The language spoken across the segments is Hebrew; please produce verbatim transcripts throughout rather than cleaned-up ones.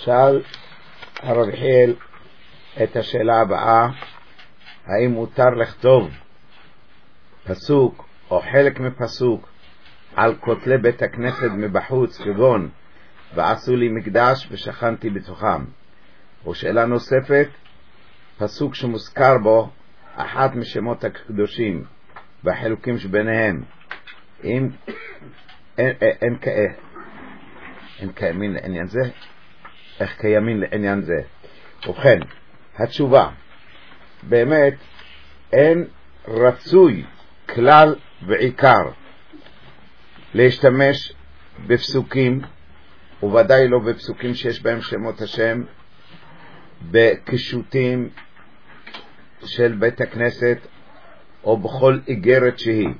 שאל הרב יחיאל את השאלה הבאה: האם מותר לכתוב פסוק או חלק מפסוק על כותלי בית הכנסת מבחוץ, כגון ועשו לי מקדש ושכנתי בתוכם? או שאלה נוספת, פסוק שמוזכר בו אחת משמות הקדושים והחילוקים שביניהם, אם אין, אין, אין, אין קיימים לעניין זה, איך קיימים לעניין זה? ובכן, התשובה, באמת אין רצוי כלל ועיקר להשתמש בפסוקים, וודאי לא בפסוקים שיש בהם שמות השם, בקשוטים של בית הכנסת או בכל איגרת שהיא.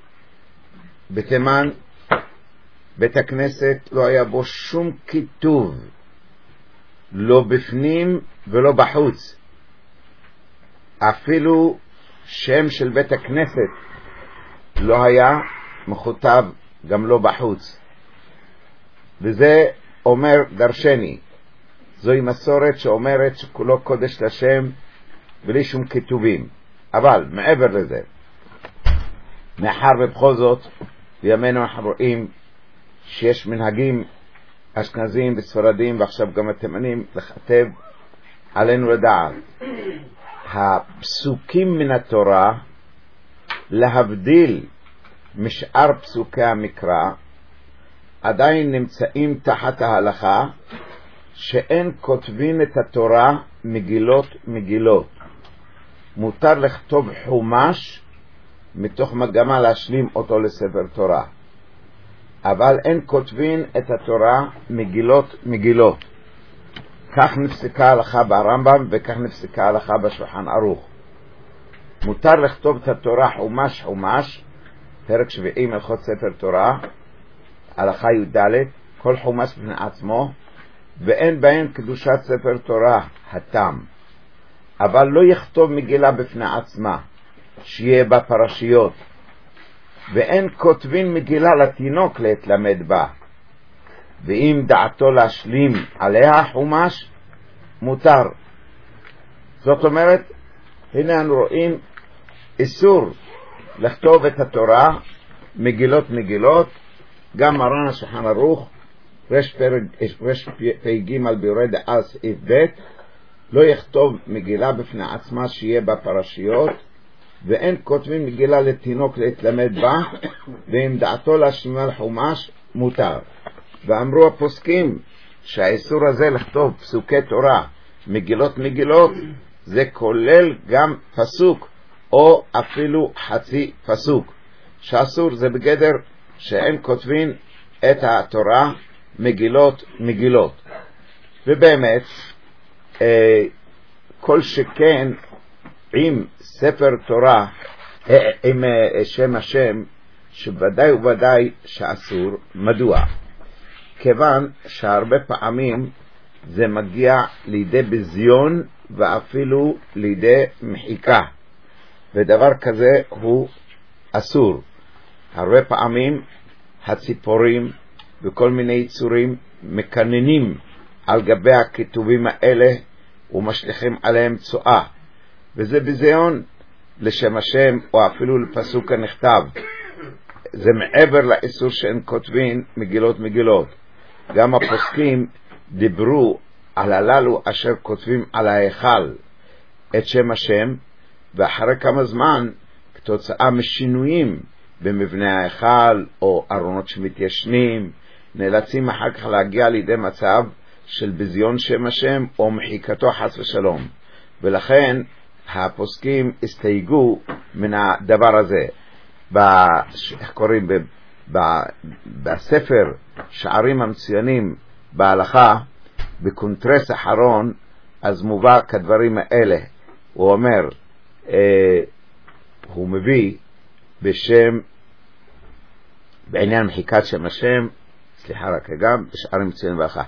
בתימן בית הכנסת לא היה בו שום כיתוב, לא בפנים ולא בחוץ. אפילו שם של בית הכנסת לא היה מכותב, גם לא בחוץ. וזה אומר דרשני. זוהי מסורת שאומרת שכולו קודש לשם בלי שום כיתובים. אבל מעבר לזה, מאחר ובכל זאת בימינו אנחנו רואים שיש מנהגים אשכנזים וספרדים ועכשיו גם התימנים לכתב, עלינו לדעת הפסוקים מן התורה, להבדיל משאר פסוקי המקרא, עדיין נמצאים תחת ההלכה שאין כותבים את התורה מגילות מגילות. מותר לכתוב חומש מתוך מגמה להשלים אותו לספר תורה, אבל אין כותבים את התורה מגילות מגילות. כך נפסקה ההלכה ברמב"ם וכך נפסקה ההלכה בשולחן ערוך. מותר לכתוב את התורה חומש חומש, פרק שביעי מלכות ספר תורה, הלכה י"ד, כל חומש בפני עצמו, ואין בהן קדושת ספר תורה התם. אבל לא יכתוב מגילה בפני עצמה שיהיה בה פרשיות, ואין כותבים מגילה לתינוק להתלמד בה, ואם דעתו להשלים עליה חומש מותר. זאת אומרת, הנה אנו רואים איסור לכתוב את התורה מגילות מגילות. גם מרן השולחן ערוך רש פ"ג ביורה דעה סעיף ב' לא יכתוב מגילה בפני עצמה שיהיה בה פרשיות, ואין כותבים מגילה לתינוק להתלמד בה, ואם דעתו להשלים על חומש מותר. ואמרו הפוסקים שהאיסור הזה לכתוב פסוקי תורה מגילות מגילות זה כולל גם פסוק או אפילו חצי פסוק, שאסור זה בגדר שאין כותבים את התורה מגילות מגילות. ובאמת כל שכן עם ספר תורה עם שם השם, שוודאי וודאי שאסור. מדוע? כיוון שהרבה פעמים זה מגיע לידי בזיון ואפילו לידי מחיקה, ודבר כזה הוא אסור. הרבה פעמים הציפורים וכל מיני יצורים מקננים על גבי הכתובים האלה ומשליכים עליהם צואה, וזה בזיון לשם השם או אפילו לפסוק הנכתב. זה מעבר לאיסור שאין כותבים מגילות מגילות. גם הפוסקים דיברו על הללו אשר כותבים על ההיכל את שם השם, ואחרי כמה זמן כתוצאה משינויים במבנה ההיכל או ארונות שמתיישנים, נאלצים אחר כך להגיע לידי מצב של בזיון שם השם או מחיקתו חס ושלום. ולכן הפוסקים הסתייגו מן הדבר הזה. איך קוראים ב, ב, בספר שערים המצוינים בהלכה, בקונטרס אחרון, אז מובא כדברים האלה. הוא אומר, אה, הוא מביא בשם, בעניין מחיקת שם השם, סליחה רק גם, בשערים מצוינים בהלכה,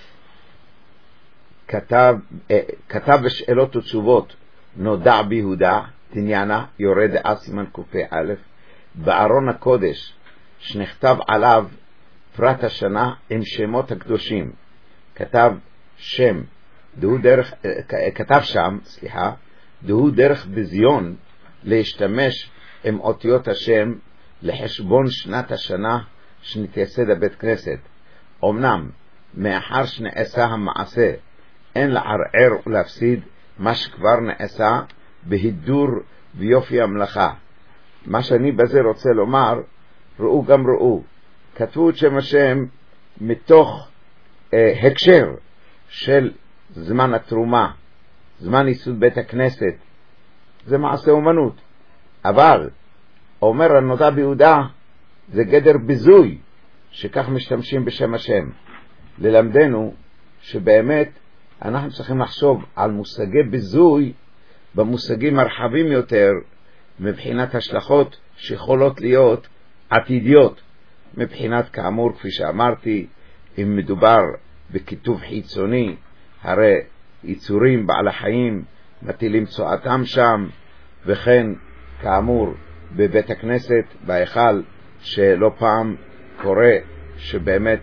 כתב, אה, כתב בשאלות ותשובות, נודע ביהודה, תניאנה, יורד דעה סימן קופי א', בארון הקודש, שנכתב עליו פרט השנה עם שמות הקדושים. כתב שם, דהו דרך, כתב שם, סליחה, דהו דרך בזיון להשתמש עם אותיות השם לחשבון שנת השנה שנתייסד הבית כנסת. אמנם, מאחר שנעשה המעשה, אין לערער ולהפסיד מה שכבר נעשה בהידור ויופי המלאכה. מה שאני בזה רוצה לומר, ראו גם ראו, כתבו את שם השם מתוך אה, הקשר של זמן התרומה, זמן ייסוד בית הכנסת, זה מעשה אומנות. אבל, אומר הנודע ביהודה, זה גדר ביזוי, שכך משתמשים בשם השם. ללמדנו שבאמת אנחנו צריכים לחשוב על מושגי ביזוי במושגים הרחבים יותר, מבחינת השלכות שיכולות להיות עתידיות, מבחינת כאמור כפי שאמרתי, אם מדובר בכיתוב חיצוני, הרי יצורים בעל החיים מטילים צועתם שם, וכן כאמור בבית הכנסת בהיכל, שלא פעם קורה שבאמת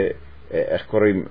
איך קוראים,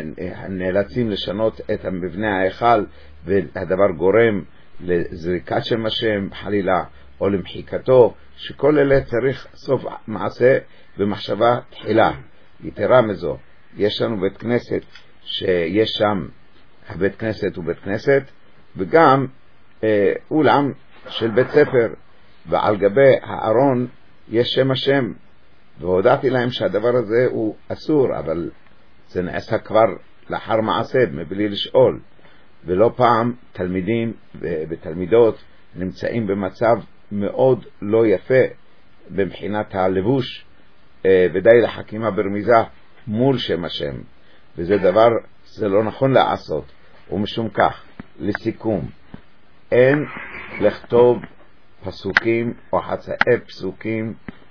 נאלצים לשנות את המבנה ההיכל, והדבר גורם לזריקת שם השם חלילה או למחיקתו, שכל אלה צריך סוף מעשה ומחשבה תחילה. יתרה מזו, יש לנו בית כנסת שיש שם, הבית כנסת הוא בית כנסת, וגם אה, אולם של בית ספר, ועל גבי הארון יש שם השם, והודעתי להם שהדבר הזה הוא אסור, אבל זה נעשה כבר לאחר מעשה מבלי לשאול. ולא פעם תלמידים ותלמידות נמצאים במצב מאוד לא יפה במחינת הלבוש, ודי לחכימה ברמיזה מול שם השם, וזה דבר זה לא נכון לעשות. ומשום כך, לסיכום, אין לכתוב פסוקים או חצאי פסוקים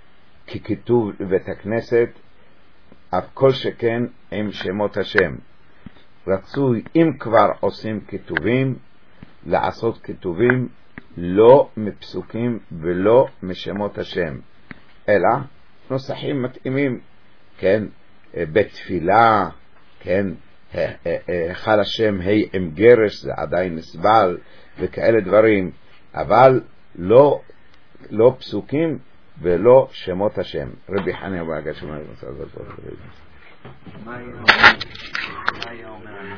ככתוב בבית הכנסת, אף כל שכן עם שמות השם. רצוי אם כבר עושים כתובים, לעשות כתובים לא מפסוקים ולא משמות השם, אלא נוסחים מתאימים, כן, בתפילה, כן, חל השם היי עם גרש, זה עדיין נסבל, וכאלה דברים, אבל לא, לא פסוקים ולא שמות השם. רבי חניה באגה שמונה, מה יום? מה יום?